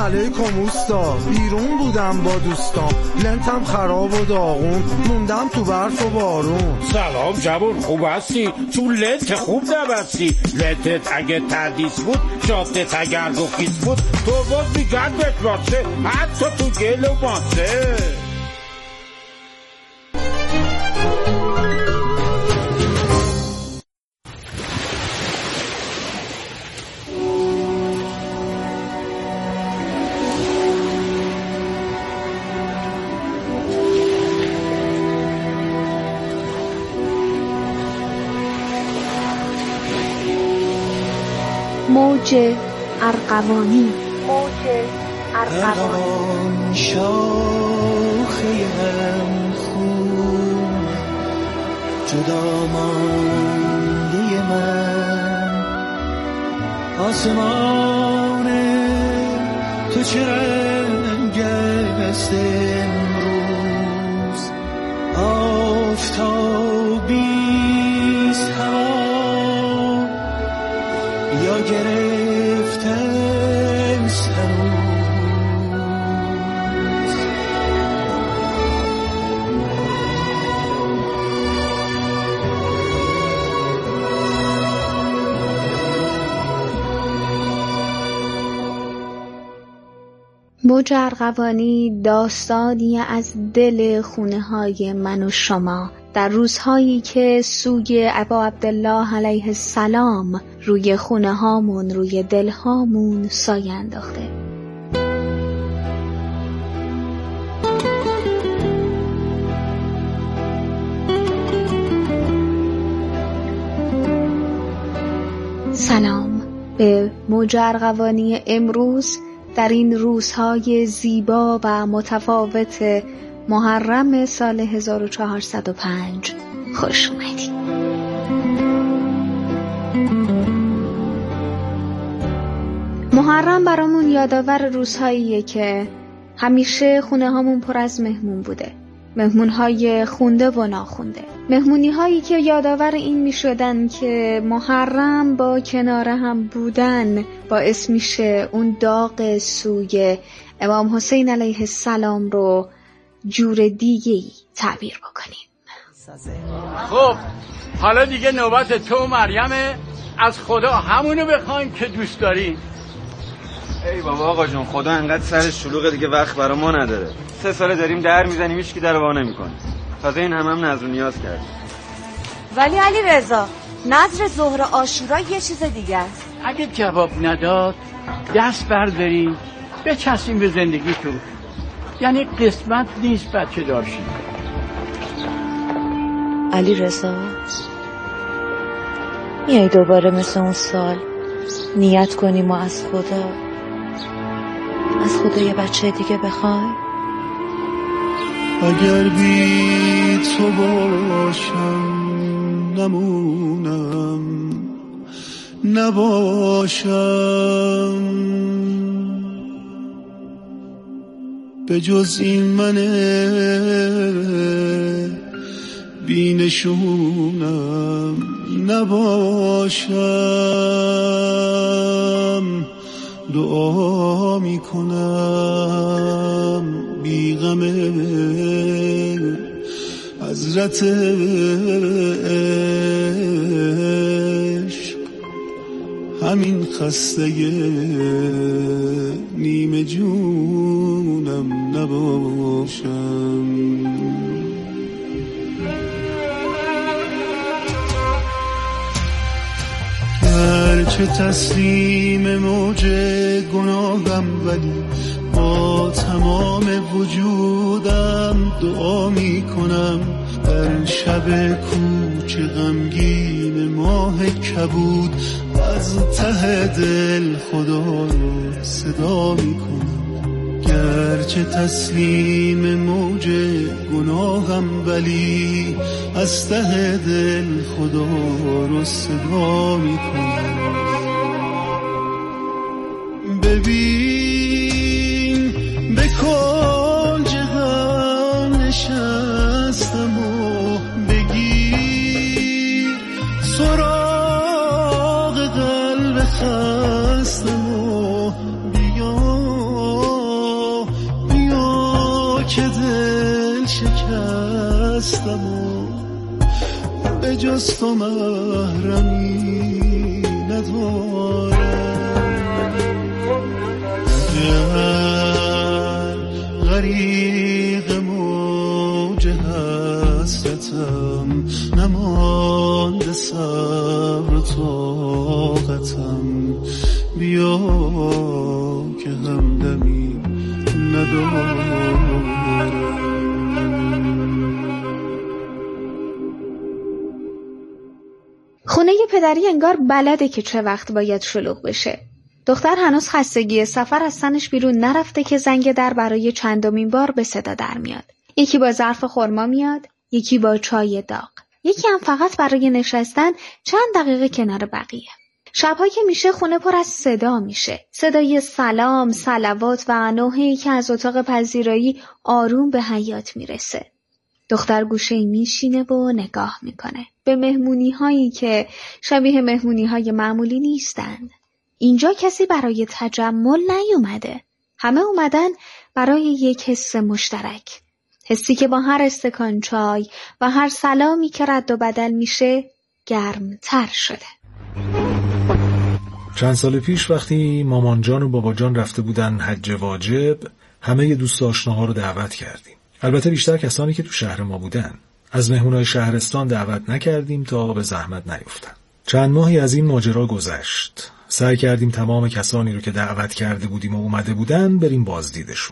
علیکم اوستا. بیرون بودم با دوستام، لنتم خراب و داغون، موندم تو برف و بارون. سلام جوون، خوب هستی؟ تو لنت خوب نبستی. لنتت اگه تردیس بود، جادت اگر گفیس بود، تو باز میگرد بتراشه حتی تو گل و ماسه. موج ارغوانی. شاخه هم خون جدا مانده من، آسمان تو چه رنگ است امروز؟ آفتابیست هوا یا گرفته هنوز؟ موج ارغوانی داستانی از دل خونه های من و شما در روزهایی که سوی ابا عبدالله علیه السلام روی خونه هامون، روی دل هامون سایه انداخته. سلام به موج ارغوانی امروز در این روزهای زیبا و متفاوت محرم سال 1405 خوش اومدید. محرم برامون یادآور روزهاییه که همیشه خونه هامون پر از مهمون بوده، مهمونهای خونده و ناخونده، مهمونی هایی که یادآور این می شدن که محرم با کنار هم بودن باعث میشه اون داغ سوی امام حسین علیه السلام رو جور دیگه‌ای تعبیر بکنیم. خب حالا دیگه نوبت تو مریمه، از خدا همونو بخوایم که دوست داریم. ای بابا آقا جون، خدا انقدر سر شلوغه دیگه وقت برا ما نداره. 3 ساله داریم در میزنیم هیچکی در وا نمیکنه. تازه این هم نظر و نیاز کرد. ولی علی رضا، نظر ظهر عاشورا یه چیز دیگه است. اگه جواب نداد دست برداریم بچسبیم به زندگیتون. یعنی قسمت نیست بچه دارشیم. علی رضا میای دوباره مثل اون سال نیت کنیم ما از خدا یه بچه دیگه بخوایم؟ اگر بی تو باشم نمونم نباشم، به جز این من بینشونم نباشم. دعا میکنم بی غم حضرت عشق، همین خسته نیمه جونم نباشم. هرچه تسلیم موج گناهم، ولی با تمام وجودم دعا می کنم. در شب کوچه غمگین ماه کبود، از ته دل خدا رو صدا می کنم. گرچه تسلیم موج گناهم، ولی از ته دل خدا رو صدا می کنم. ببین به کنج غم نشستم و بگیر سراغ قلب خستم و بیا که دل شکستم و به جز تو محرمی ندارم. غریق موج حسرتم، نمانده صبر و طاقتم، بیا که همدمی ندارم. خونه پدری انگار بلده که چه وقت باید شلوغ بشه. دختر هنوز خستگی سفر از تنش بیرون نرفته که زنگ در برای چندمین بار به صدا در میاد. یکی با ظرف خرما میاد، یکی با چای داغ، یکی هم فقط برای نشستن چند دقیقه کنار بقیه. شب‌ها که میشه خونه پر از صدا میشه. صدای سلام، صلوات و نوحه‌ای که از اتاق پذیرایی آروم به حیاط میرسه. دختر گوشه‌ای میشینه و نگاه میکنه به مهمونی‌هایی که شبیه مهمونی‌های معمولی نیستند. اینجا کسی برای تجمل نیومده. همه اومدن برای یک حس مشترک. حسی که با هر استکان چای و هر سلامی که رد و بدل میشه گرمتر شده. چند سال پیش وقتی مامان جان و بابا جان رفته بودن حج واجب، همه دوست آشناها رو دعوت کردیم. البته بیشتر کسانی که تو شهر ما بودن. از مهمونای شهرستان دعوت نکردیم تا به زحمت نیفتن. چند ماهی از این ماجرا گذشت. سعی کردیم تمام کسانی رو که دعوت کرده بودیم و اومده بودن بریم بازدیدشون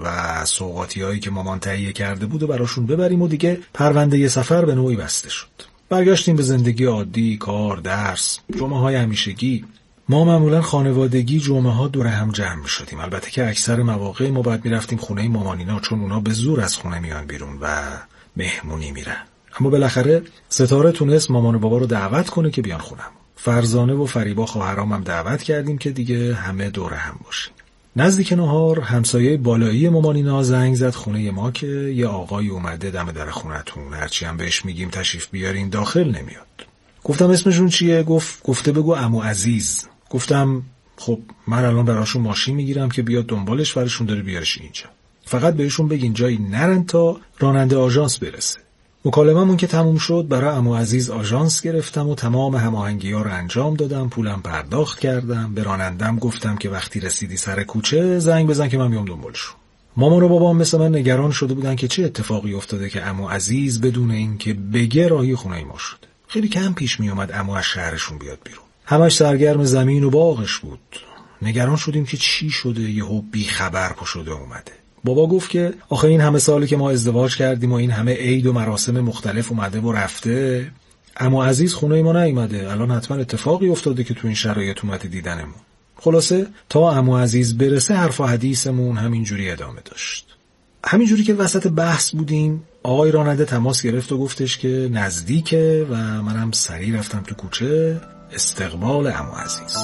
و سوغاتیایی که مامان تهیه کرده بود و براشون ببریم و دیگه پرونده سفر به نوعی بسته شد. برگشتیم به زندگی عادی، کار، درس، جمعه‌های همیشگی. ما معمولا خانوادگی جمعه‌ها دور هم جمع می‌شدیم. البته که اکثر مواقع ما باید می‌رفتیم خونه مامانینا چون اونا به زور از خونه میان بیرون و مهمونی میرن. اما بالاخره ستاره تونست مامان و بابا رو دعوت کنه که بیان خونم. فرزانه و فریبا خواهرام هم دعوت کردیم که دیگه همه دور هم باشیم. نزدیک نهار همسایه بالایی مامانینا زنگ زد خونه ما که یه آقای اومده دم در خونتون، هرچی هم بهش میگیم تشریف بیارین داخل نمیاد. گفتم اسمشون چیه؟ گفته بگو عمو عزیز. گفتم خب من الان براشون ماشین میگیرم که بیاد دنبالش، براشون داره بیارش اینجا. فقط بهشون بگین جایی نرن تا راننده آژانس برسه. مکالمه‌مون که تموم شد برای عمو عزیز آژانس گرفتم و تمام هماهنگی‌ها رو انجام دادم، پولم پرداخت کردم، به رانندم گفتم که وقتی رسیدی سر کوچه زنگ بزن که من بیام دنبالشون. مامان و بابام مثل من نگران شده بودن که چه اتفاقی افتاده که عمو عزیز بدون اینکه بگه راهی خونه ما شده. خیلی کم پیش می اومد عمو از شهرشون بیاد بیرون. همش سرگرم زمین و باغش بود. نگران شدیم که چی شده یهو بی خبر پا شده اومده. بابا گفت که آخه این همه سالی که ما ازدواج کردیم و این همه عید و مراسم مختلف اومده و رفته، عمو عزیز خونه ما نیومده. الان حتما اتفاقی افتاده که تو این شرایط اومده دیدنمون. خلاصه تا عمو عزیز برسه حرف و حدیثمون همینجوری ادامه داشت. همینجوری که وسط بحث بودیم آقای راننده تماس گرفت و گفتش که نزدیکه و منم سریع رفتم تو کوچه استقبال عمو عزیز.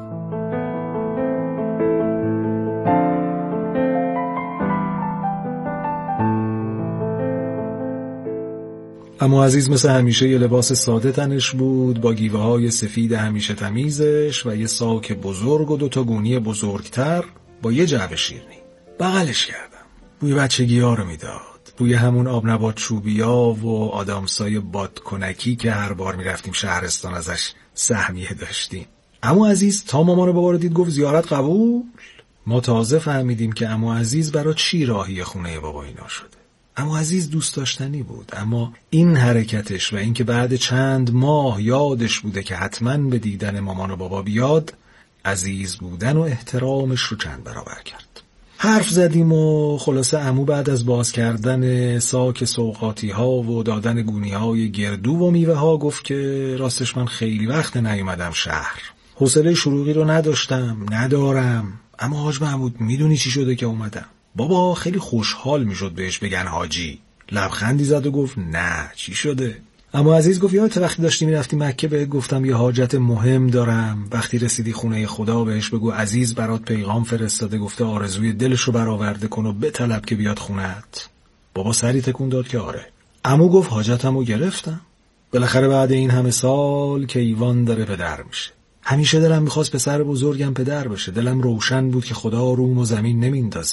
عمو عزیز مثل همیشه یه لباس ساده تنش بود با گیوه های سفید همیشه تمیزش و یه ساک بزرگ و 2 گونی بزرگتر با یه جعبه شیرینی. بغلش کردم. بوی بچگی ها رو میداد. بوی همون آب نبات چوبیا و آدامسای بادکنکی که هر بار میرفتیم شهرستان ازش سهمیه داشتیم. عمو عزیز تا مامان و بابا رو دید گفت زیارت قبول. ما تازه فهمیدیم که عمو عزیز برای چی راهی خونه بابا اینا شده. عمو عزیز دوست داشتنی بود، اما این حرکتش و این که بعد چند ماه یادش بوده که حتما به دیدن مامان و بابا بیاد، عزیز بودن و احترامش رو چند برابر کرد. حرف زدیم و خلاصه عمو بعد از باز کردن ساک سوغاتی ها و دادن گونی های گردو و میوه ها گفت که راستش من خیلی وقت نیومدم شهر. حوصله شلوغی رو ندارم. اما حاج محمود میدونی چی شده که اومدم؟ بابا خیلی خوشحال میشد بهش بگن حاجی. لبخندی زد و گفت نه چی شده؟ عمو عزیز گفت یادت وقتی داشتی میرفتی مکه بهت گفتم یه حاجت مهم دارم، وقتی رسیدی خونه خدا بهش بگو عزیز برات پیغام فرستاده، گفته آرزوی دلش رو برآورده کن و بطلب که بیاد خونت. بابا سری تکون داد که آره. عمو گفت حاجتمو گرفتم. بالاخره بعد این همه سال کیوان داره پدر میشه. همیشه دلم میخواست پسر بزرگم پدر بشه. دلم روشن بود که خدا روم و زمین نمیندازه.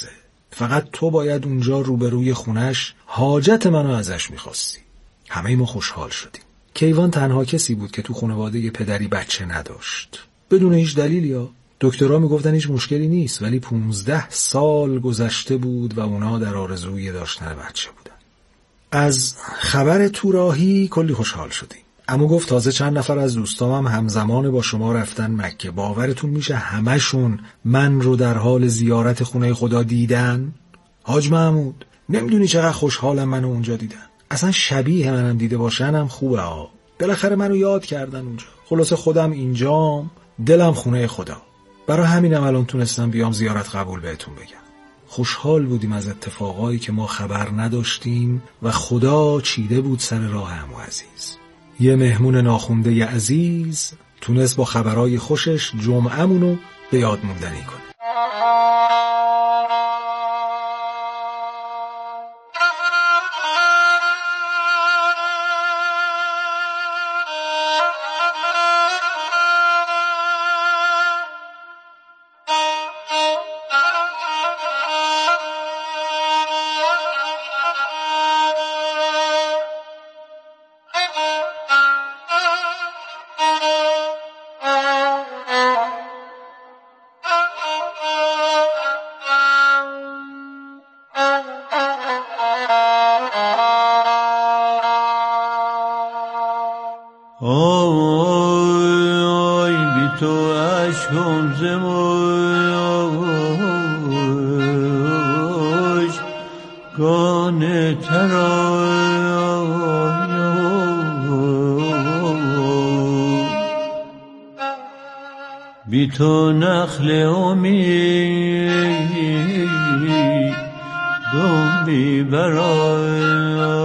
فقط تو باید اونجا روبروی خونش حاجت منو ازش میخواستی. همه ما خوشحال شدیم. کیوان تنها کسی بود که تو خانواده پدری بچه نداشت. بدون هیچ دلیلی. دکترها میگفتن هیچ مشکلی نیست، ولی 15 سال گذشته بود و اونا در آرزوی داشتن بچه بودن. از خبر توراهی کلی خوشحال شدیم. عمو گفت تازه چند نفر از دوستام همزمان با شما رفتن مکه. باورتون میشه همشون من رو در حال زیارت خونه خدا دیدن؟ حاج محمود نمیدونی چقدر خوشحالم منو اونجا دیدن. اصلا شبیه منم دیده باشن هم خوبه ها. بالاخره منو یاد کردن اونجا. خلاصه خودم اینجام، دلم خونه خدا. برای همینم الان تونستم بیام زیارت قبول بهتون بگم. خوشحال بودیم از اتفاقایی که ما خبر نداشتیم و خدا چیده بود سر راه عمو عزیز. یه مهمون ناخونده عزیز تونست با خبرای خوشش جمعه‌مونو به یاد موندنی کنه. آی بی تو عشقم زموش گانه ترای بی تو نخل امید دم بی برای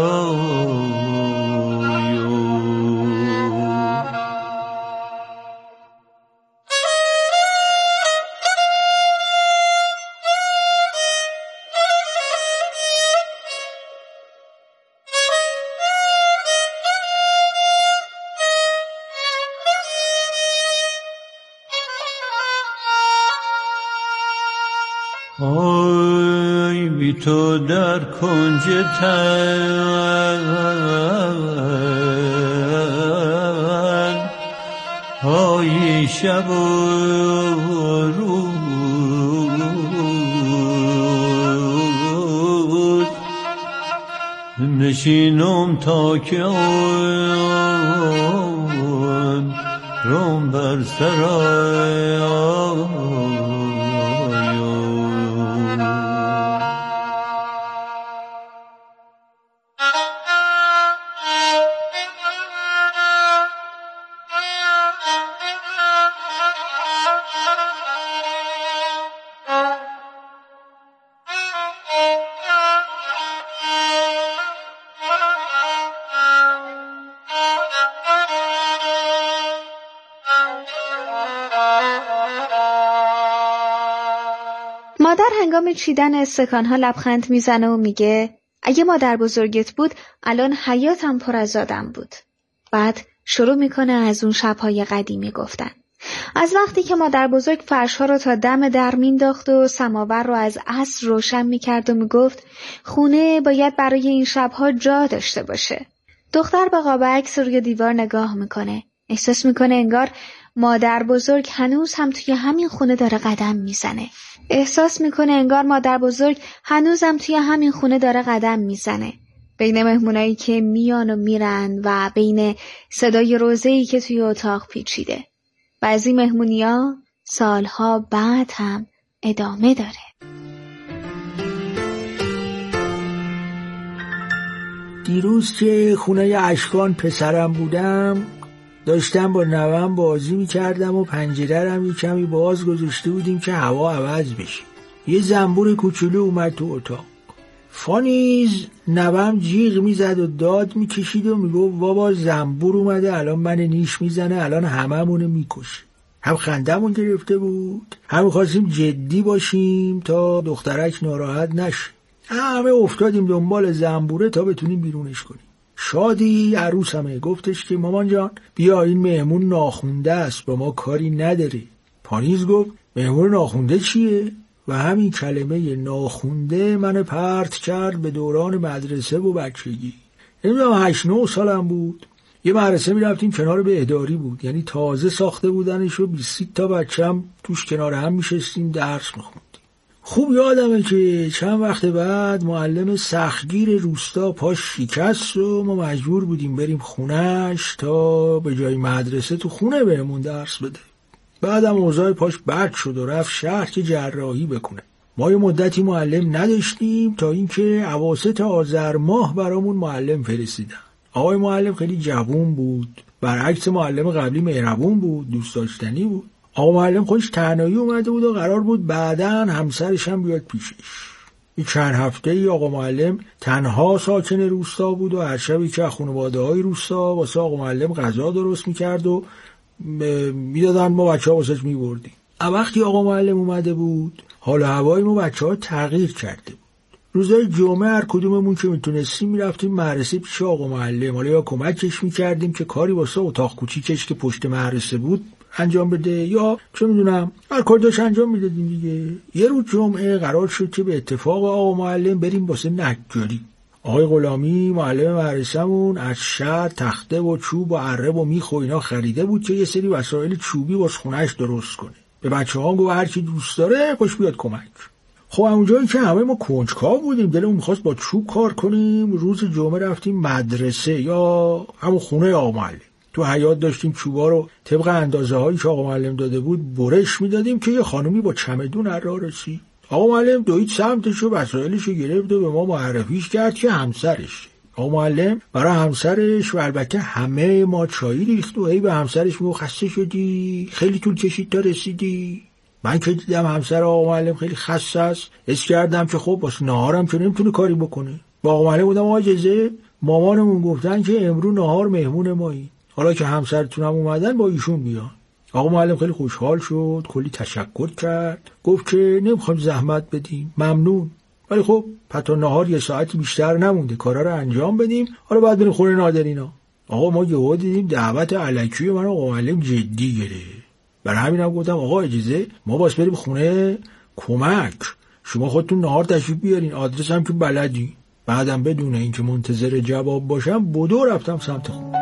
آی بی تو در کنج تن های شب و روز نشینم تا که آن روم بر سرای مادر هنگام چیدن استکان‌ها لبخند میزنه و میگه اگه مادر بزرگت بود الان حیاتم پر از آدم بود. بعد شروع میکنه از اون شب‌های قدیمی گفتن. از وقتی که مادر بزرگ فرش‌ها رو تا دم در مینداخت و سماور رو از عصر روشن میکرد و میگفت خونه باید برای این شب‌ها جا داشته باشه. دختر به قاب عکس روی دیوار نگاه میکنه. احساس میکنه انگار مادر بزرگ هنوز هم توی همین خونه داره قدم میزنه. بین مهمونایی که میان و میرن و بین صدای روزه‌ای که توی اتاق پیچیده. بعضی مهمونی‌ها سالها بعد هم ادامه داره. دیروز که خونه اشکان پسرم بودم داشتم با نوام بازی میکردم و پنجره‌ام یه کمی باز گذاشته بودیم که هوا عوض بشه. یه زنبور کوچولو اومد تو اتاق. فانیز نوام جیغ میزد و داد میکشید و میگفت بابا زنبور اومده الان من نیش میزنه الان هممونه میکشه. هم خندمون گرفته بود هم خواستیم جدی باشیم تا دخترک ناراحت نشه. همه افتادیم دنبال زنبوره تا بتونیم بیرونش کنیم. شادی عروسمه گفتش که مامان جان بیا این مهمون ناخونده است با ما کاری نداره. پانیز گفت مهمون ناخونده چیه؟ و همین کلمه ناخونده من پرت کرد به دوران مدرسه و بچگی. نمیدونم 8-9 سالم بود. یه مدرسه میرفتیم کنار بهداری بود، یعنی تازه ساخته بودنش و 20 تا بچه‌م توش کنار هم میشستیم درس میخوندیم. خوب یادمه که چند وقت بعد معلم سختگیر روستا پاش شکست و ما مجبور بودیم بریم خونهش تا به جای مدرسه تو خونه بهمون درس بده. بعدم اوضاع پاش بد شد و رفت شهر که جراحی بکنه. ما یه مدتی معلم نداشتیم تا اینکه اواسط آذر ماه برامون معلم فرستیدن. آقای معلم خیلی جوون بود، برعکس معلم قبلی مهربون بود، دوست داشتنی بود. آقا معلم خودش تنهایی اومده بود و قرار بود بعداً همسرش هم بیاد پیشش. این چند هفته‌ای آقا معلم تنها ساکن روستا بود و هر شبی که خانواده‌های روستا واسه آقا معلم غذا درست می‌کرد و میدادن، ما بچه‌ها واسش می‌بردیم. وقتی آقا معلم اومده بود حال و هوای ما بچه‌ها تغییر کرده بود. روزای جمعه هر کدوممون که میتونستیم میرفتیم مدرسه پیش آقا معلم، حالا یا کمکش می‌کردیم که کاری واسه اتاق کوچیکش که پشت مدرسه بود انجام بده، یا چه میدونم هر کاری داشت انجام میدادیم دیگه. یه روز جمعه قرار شد که به اتفاق آقا معلم بریم واسه نجاری. آقای غلامی معلم مدرسه‌مون از شهر تخته و چوب و اره و میخ و اینا خریده بود که یه سری وسایل چوبی واسه خونه‌اش درست کنه. به بچه‌ها گفت هر کی دوست داره خوش بیاد کمک. خب اونجایی که همه ما کنجکاو بودیم، دلمون می‌خواست با چوب کار کنیم، روز جمعه رفتیم مدرسه یا همون خونه آقا معلم. تو حیاط داشتیم چوبا رو طبق اندازه‌هایی که آقا معلم داده بود برش میدادیم که یه خانومی با چمدون راه رسید. آقا معلم دوید سمتش و وسایلش رو گرفت و به ما معرفیش کرد که همسرش. آقا معلم برای همسرش و البته همه ما چایی ریخت و هی به همسرش میگفت خسته شدی؟ خیلی طول کشید تا رسیدی؟ من که دیدم همسر آقا معلم خیلی خسته است، حس کردم که خب واسه نهارم که نمیتونه کاری بکنه. با آقا معلم بودم آقا اجازه، مامانمون گفتن که امروز نهار مهمون مایی، حالا که همسرتون هم اومدن با ایشون بیان. آقا معلم خیلی خوشحال شد، کلی تشکر کرد، گفت که نمیخوایم زحمت بدیم، ممنون، ولی خب پتا نهار یه ساعتی بیشتر نمونده، کارا رو انجام بدیم، حالا بعد بریم خونه نادرینا. آقا ما یهو دیدیم دعوت الکی من آقا معلم جدی گرفت. برای همینم گفتم آقا اجازه ما باز بریم خونه کمک، شما خودتون نهار تشریف بیارین، آدرس هم که بلدی. بعدم بدون اینکه منتظر جواب باشم بدو رفتم سمت خونه.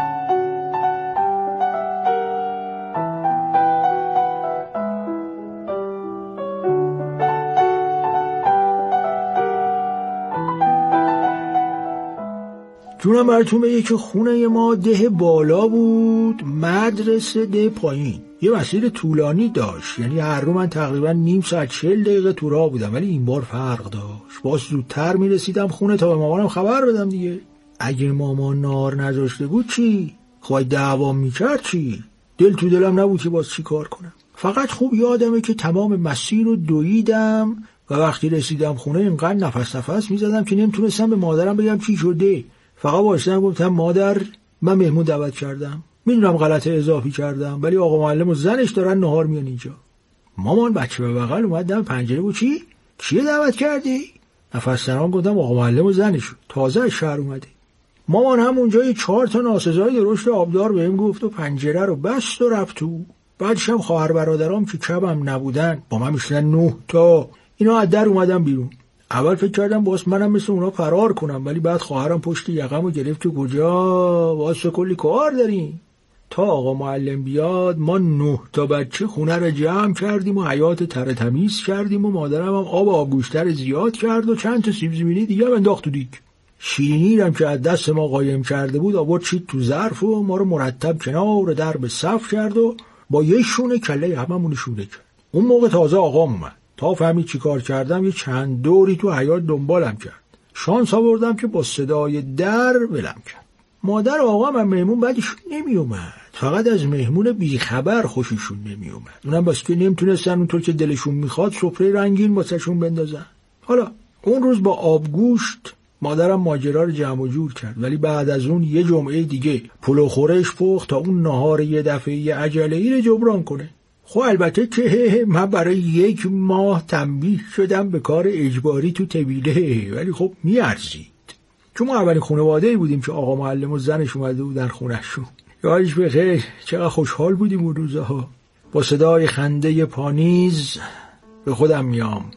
جونم براتون بگه که خونه ما ده بالا بود، مدرسه ده پایین. یه مسیر طولانی داشت، یعنی هر رو من تقریبا نیم ساعت 40 دقیقه تو راه بودم، ولی این بار فرق داشت. باز زودتر میرسیدم خونه تا به مامانم خبر بدم دیگه. اگه مامان نار نذاشته بود چی؟ خواهی دعوام میکرد چی؟ دل تو دلم نبود که باز چی کار کنم. فقط خوب یادمه که تمام مسیر رو دویدم و وقتی رسیدم خونه اینقدر نفس میزدم که نمیتونستم به مادرم بگم چی شده. فقط واسه گفتم مادر من مهمون دعوت کردم، میدونم غلط اضافی کردم، ولی آقا معلم و زنش دارن نهار میان اینجا. مامان بچه به بغل اومد دم پنجره بود چیه دعوت کردی؟ نفس زنان گفتم آقا معلم و زنش تازه از شهر اومده. مامان هم اونجا یه 4 تا ناسزای درشت آبدار بهم گفت و پنجره رو بست و رفت تو. بعدش هم خواهر برادرام که کبم نبودن با من میشدن 9 تا، اینا از در اومدن بیرون. اول فکر کردم باز منم مثل اونا فرار کنم، ولی بعد خواهرم پشت یقمو گرفت که کجا واسه کلی کار داریم. تا آقا معلم بیاد ما 9 تا بچه خونه رو جمع کردیم و حیاط تره تمیز کردیم و مادرم هم آبگوشتر زیاد کرد و چند تا سیب زمینی دیگه هم انداخت تو دیگ. شیرینی هم که از دست ما قایم کرده بود آورد چید تو ظرف و ما رو مرتب کنار در به صف کرد و با یه شونه کله هممون شونه کرد. اون موقع تازه آقام اومد. تا فهمید چی کار کردم یه چند دوری تو حیاط دنبالم کرد. شانس آوردم که با صدای در ولم کرد. مادر آقام هم مهمون بعدشون نمی اومد، فقط از مهمون بیخبر خوششون نمی اومد. اونم بس که نمیتونستن اونطور که دلشون میخواد سفره رنگین واسهشون بندازن. حالا اون روز با آبگوشت مادرم ماجرا رو جمع و جور کرد، ولی بعد از اون یه جمعه دیگه پلو خورش پخت تا اون نهار یه دفعه عجله‌ای رو جبران کنه. خب البته که من برای 1 ماه تنبیه شدم به کار اجباری تو طویله، ولی خب میارزید، چون ما اولین خانواده‌ای بودیم که آقا معلم و زنش اومده بودن خونه‌شون. یادش بخیر چقدر خوشحال بودیم اون روزها. با صدای خنده پانیز به خودم میام.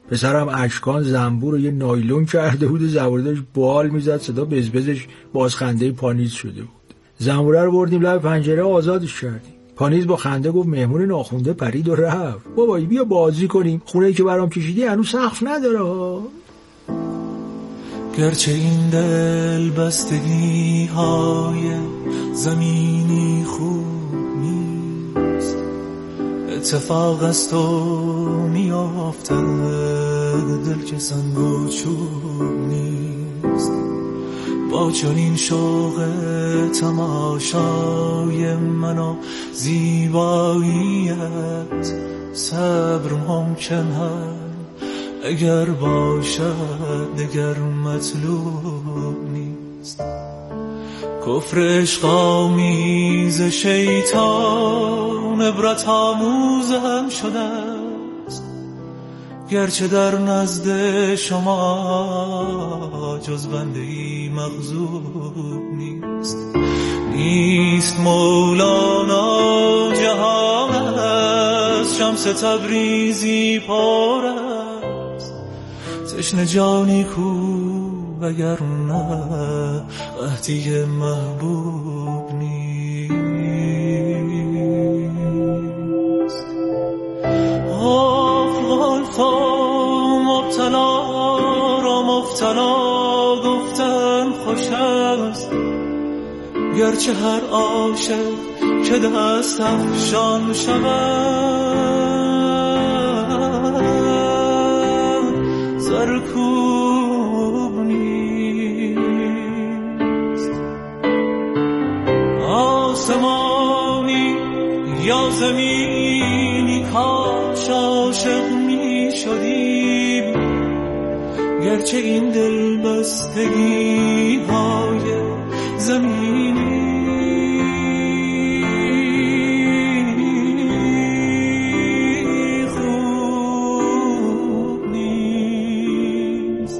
پسرم اشکان زنبور رو یه نایلون کرده بود و زبوردش بال میزد، صدا بزبزش بازخنده پانیز شده بود. زنبوره رو بردیم لب پنجره آزادش کردیم. پانیز با خنده گفت مهمون ناخونده پرید و رفت. بابایی بیا بازی کنیم، خونه‌ای که برام کشیدی هنوز سقف نداره. گرچه این دل بستگی های زمینی خوب نیست، اتفاق است و میافته دل که سنگ و چوب نیست. با چنین شوق تماشای من و زیباییت صبر ممکن هست اگر باشد دگر مطلوب نیست. کفر عشق آمیز شیطان عبرت آموزم شده است، گرچه در نزد شما جز بنده ای مغضوب نیست. نیست مولانا جهان است، شمس تبریزی پر است، تشنه جانی کو اگر نه قحطی محبوب نیست. افغان مبتلا را مبتلا گفتن خوش است، گرچه هر عاشق که دست افشان شود زرکوب نیست. آسمانی یا زمینی کاش عاشق می شدیم، گرچه این دل بستگی های زمینی خوب نیست.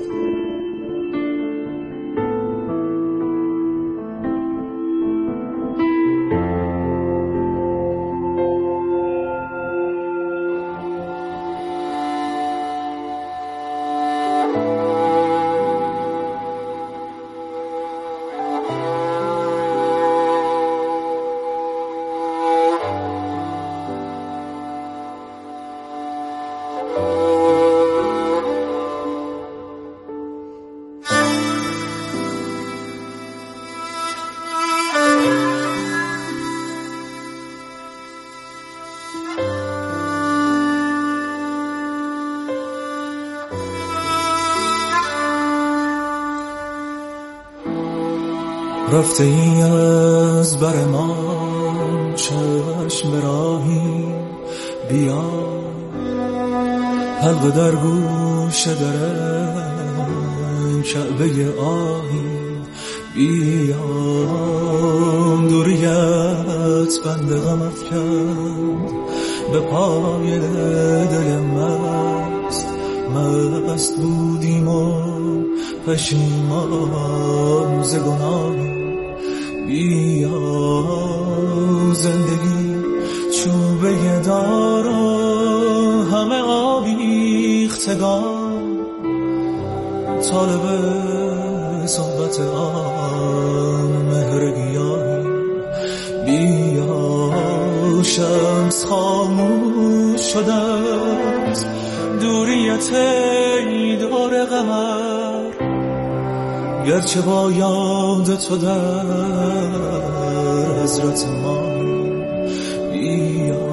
رفته ای از بر ما چشم راهی، بیا حلقه در گوش درم کعبه آهی، بیا دوریت بند غم افکند به پای دل مست بودیم و پشیمان ز گناه. بیا زندگی چوبه دارا همه آویختگان، طالب صحبت آن مهر گیاهی. بیا شمس خاموش شده است، دوریت ای دور قمر، گرچه با یاد تو در حضرت ما. بیا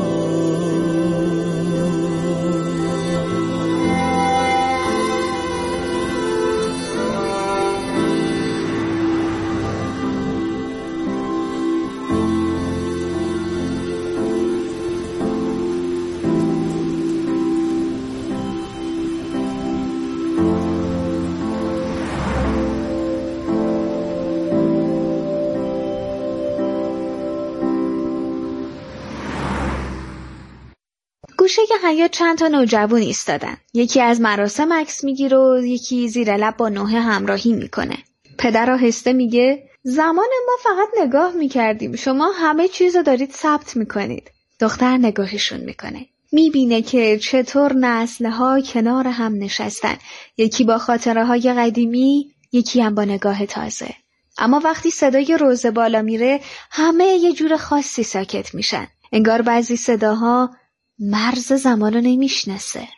گوشه حیاط چند تا نوجوان ایستادن. یکی از مراسم عکس میگیره و یکی زیر لب با نوحه همراهی میکنه. پدر آهسته میگه زمان ما فقط نگاه میکردیم، شما همه چیزو دارید ثبت میکنید. دختر نگاهشون میکنه. میبینه که چطور نسل‌ها کنار هم نشستن، یکی با خاطره‌های قدیمی، یکی هم با نگاه تازه. اما وقتی صدای روزه بالا میره همه یه جور خاصی ساکت میشن. انگار بعضی صداها مرز زمانو نمیشناسه.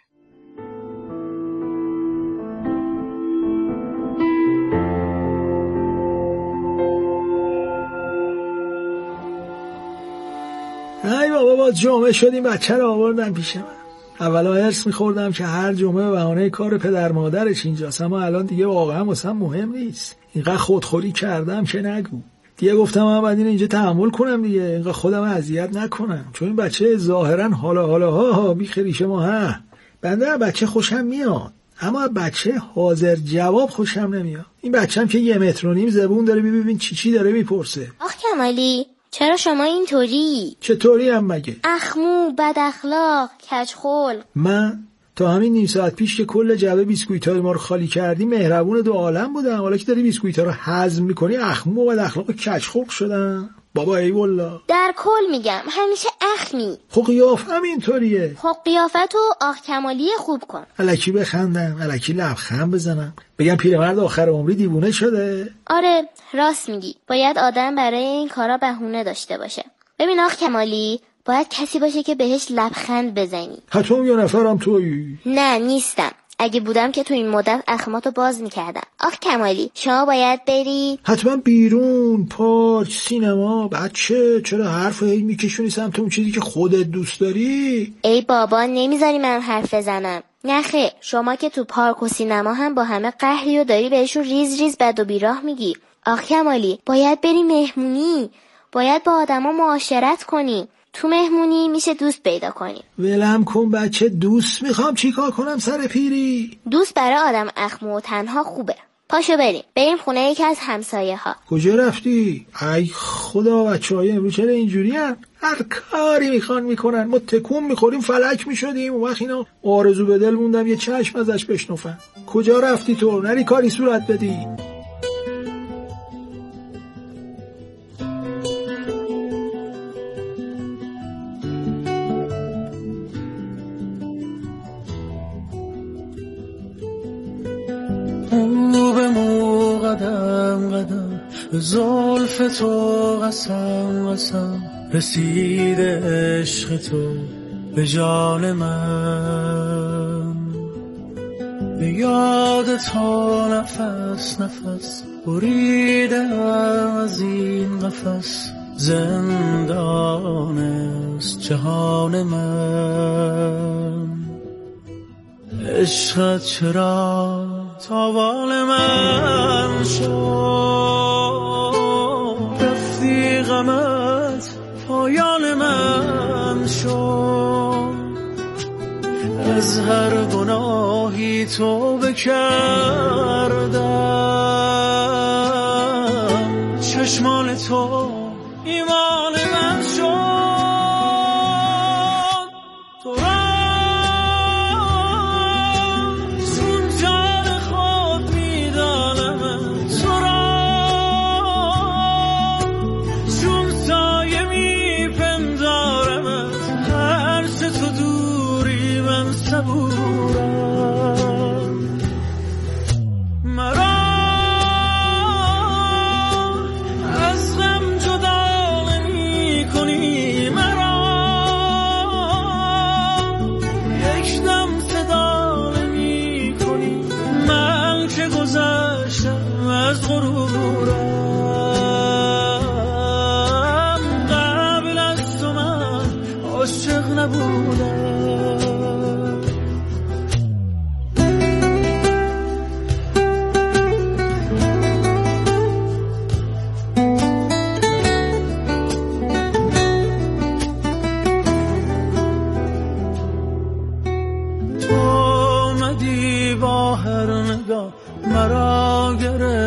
ای بابا با جمعه شدیم بچه رو آوردن پیش من. اولا هرس میخوردم که هر جمعه به بهانه کار پدر مادرش اینجاست، اما الان دیگه واقعا واسم مهم نیست. اینقدر خودخوری کردم که نگو. دیگه گفتم من باید اینجا تحمل کنم دیگه، اینقدر خودم اذیت نکنم، چون این بچه ظاهرا حالا بیخریشه ما ها. بنده بچه خوشم میاد، اما بچه حاضر جواب خوشم نمیاد. این بچه‌م که 1.5 متر زبون داره، ببین چی داره میپرسه. آخ کمالی، چرا شما اینطوری؟ چطوری هم مگه؟ اخمو، بد اخلاق، کجخلق. من تا همین نیم ساعت پیش که کل جعبه بیسکویت‌های ما رو خالی کردی مهربون دو عالم بودم، حالا که داری بیسکویت‌ها رو هضم می‌کنی اخمو و بد اخلاق و کجخلق شدن. بابا ای والله در کل میگم همیشه اخمی. خب قیافم اینطوریه. خب قیافتو آخ کمالی خوب کن. الکی بخندم، الکی لبخند بزنم، بگم پیرمرد آخر عمری دیوونه شده. آره راست میگی، باید آدم برای این کارا بهونه داشته باشه. ببین آخ کمالی، باید کسی باشه که بهش لبخند بزنی. حتما یه نفرم تویی. نه نیستم، اگه بودم که تو این مدت اخماتو باز میکردم. آخ کمالی شما باید بری حتما بیرون، پارک، سینما. بچه چرا حرف هی میکشونی سمت اون چیزی که خودت دوست داری؟ ای بابا نمیذاری من حرف بزنم. نخه شما که تو پارک و سینما هم با همه قهری و داری بهشون ریز ریز بد و بیراه میگی. آخ کمالی باید بری مهمونی، باید با آدما معاشرت کنی. تو مهمونی میشه دوست پیدا کنی. ولم کن بچه، دوست میخوام چیکار کنم سر پیری؟ دوست برای آدم اخمو و تنها خوبه. پاشو بریم خونه یکی از همسایه ها. کجا رفتی؟ ای خدا بچه‌های امروز چرا اینجوری هن؟ هر کاری میخوان میکنن، ما تکون میخوریم فلک میشدیم و وقت اینا آرزو به دل موندم یه چشم ازش بشنفن. کجا رفتی تو؟ نری کاری صورت بدی؟ مو به مو قدم قدم به زلف تو قسم قسم رسیده عشق تو به جان من. به یاد تو نفس نفس بریدم از این قفس، زندان است جهان من. عشقت چرا تاوان من شد، رفتی غمت پایان من شد. از هر گناهی توبه کردم، چشمان تو ایمان من شد. تو از غرورم